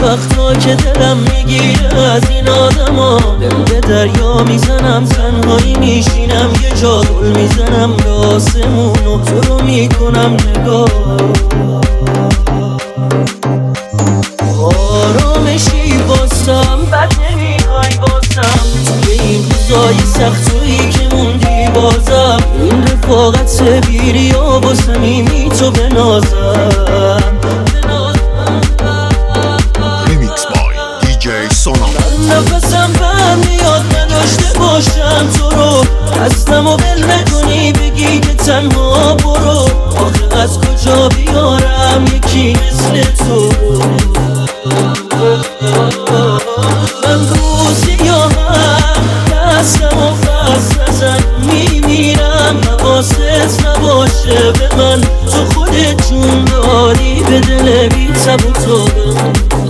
وقتا که دلم میگیره از این آدما، دل به دریا میزنم، تنهایی میشینم، یه جا دل میزنم به آسمون و تو رو میکنم نگاه. آرامشی بازم بد نمیخوای بازم، توی این روزای سختایی که موندی بازم، این رفاقت بیری و با صمیمی تو بنازم. نفسم بهم میاد نداشته باشم تو رو، هستم و ول نکنی بگی که تنها برو. آخه از کجا بیارم یکی مثل تو؟ من روزی یا هم دستم و فصل نزن میمیرم، حواست نباشه به من، تو خودت جون داری به دل بی تب و توبه.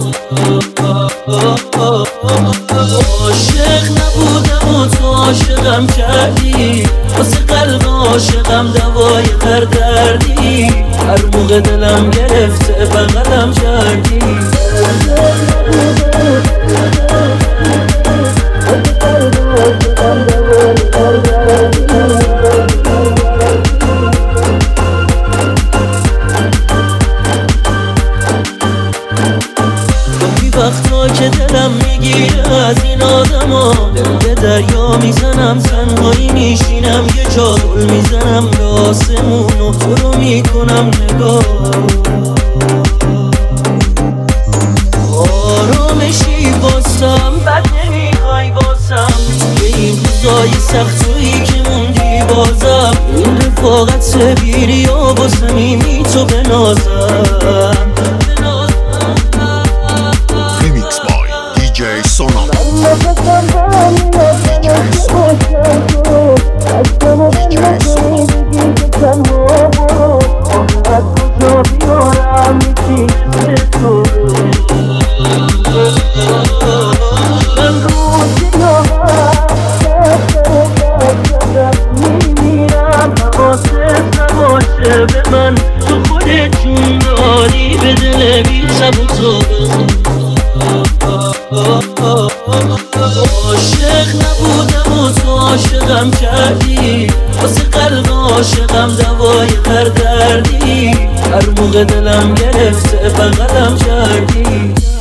عاشق نبودم و تو عاشقم کردی، واسه قلب عاشقم دوای هر دردی، هر موقع دلم گرفته بغلم کردی. وقتا که دلم میگیره از این آدما، دل به دریا میزنم، تنهایی میشینم، یه جا دل میزنم به آسمون و تو رو میکنم نگاه. آرامشی بازم بد نمیخوای بازم، توی این روزای سختایی که موندی بازم، این رفاقت بیری و با صمیمی تو بنازم. به من تو خودت جون داری به دل بی تب و توبه. عاشق نبودم و تو عاشقم کردی، واسه قلب عاشقم دوای هر دردی، هر موقع دلم گرفته بغلم کردی.